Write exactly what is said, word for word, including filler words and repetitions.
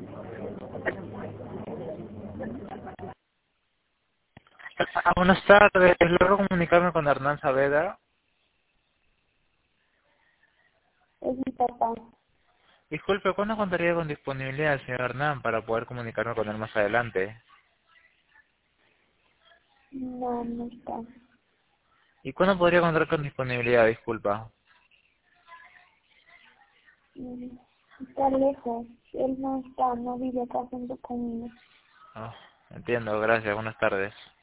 Ah, buenas tardes, logro comunicarme con Hernán Saavedra. Es mi papá. Disculpe, ¿cuándo contaría con disponibilidad el señor Hernán para poder comunicarme con él más adelante? No, no está. ¿Y cuándo podría contar con disponibilidad? Disculpa. Mm, Está lejos. Él no está, no vive acá junto conmigo. Ah, entiendo, gracias, buenas tardes.